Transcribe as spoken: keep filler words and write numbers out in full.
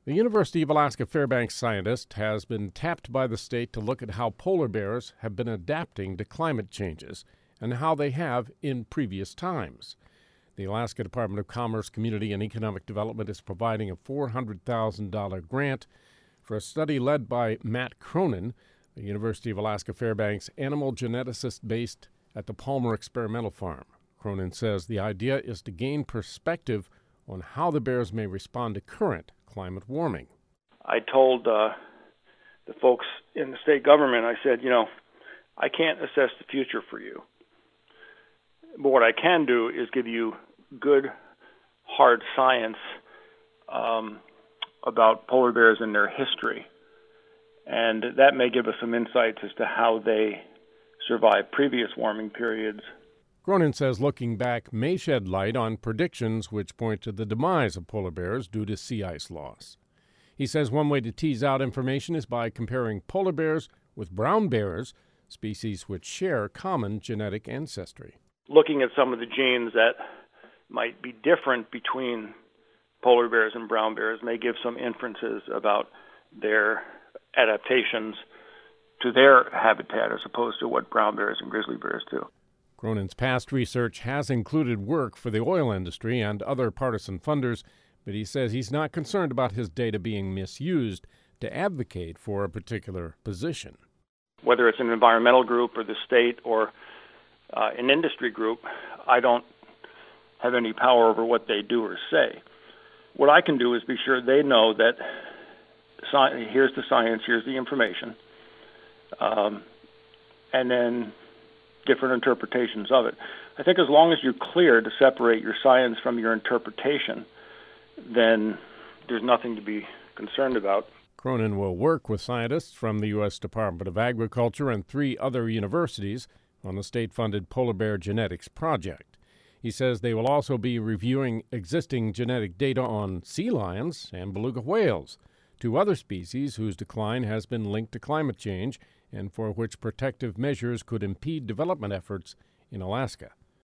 The University of Alaska Fairbanks scientist has been tapped by the state to look at how polar bears have been adapting to climate changes and how they have in previous times. The Alaska Department of Commerce, Community and Economic Development is providing a four hundred thousand dollars grant for a study led by Matt Cronin, the University of Alaska Fairbanks animal geneticist based at the Palmer Experimental Farm. Cronin says the idea is to gain perspective on how the bears may respond to current climate warming. I told uh, the folks in the state government, I said, you know, I can't assess the future for you. But what I can do is give you good, hard science um, about polar bears and their history. And that may give us some insights as to how they survived previous warming periods. Cronin says looking back may shed light on predictions which point to the demise of polar bears due to sea ice loss. He says one way to tease out information is by comparing polar bears with brown bears, species which share common genetic ancestry. Looking at some of the genes that might be different between polar bears and brown bears may give some inferences about their adaptations to their habitat as opposed to what brown bears and grizzly bears do. Cronin's past research has included work for the oil industry and other partisan funders, but he says he's not concerned about his data being misused to advocate for a particular position. Whether it's an environmental group or the state or uh, an industry group, I don't have any power over what they do or say. What I can do is be sure they know that sci- here's the science, here's the information, um, and then different interpretations of it. I think as long as you're clear to separate your science from your interpretation, then there's nothing to be concerned about. Cronin will work with scientists from the U S Department of Agriculture and three other universities on the state-funded Polar Bear Genetics Project. He says they will also be reviewing existing genetic data on sea lions and beluga whales, two other species whose decline has been linked to climate change and for which protective measures could impede development efforts in Alaska.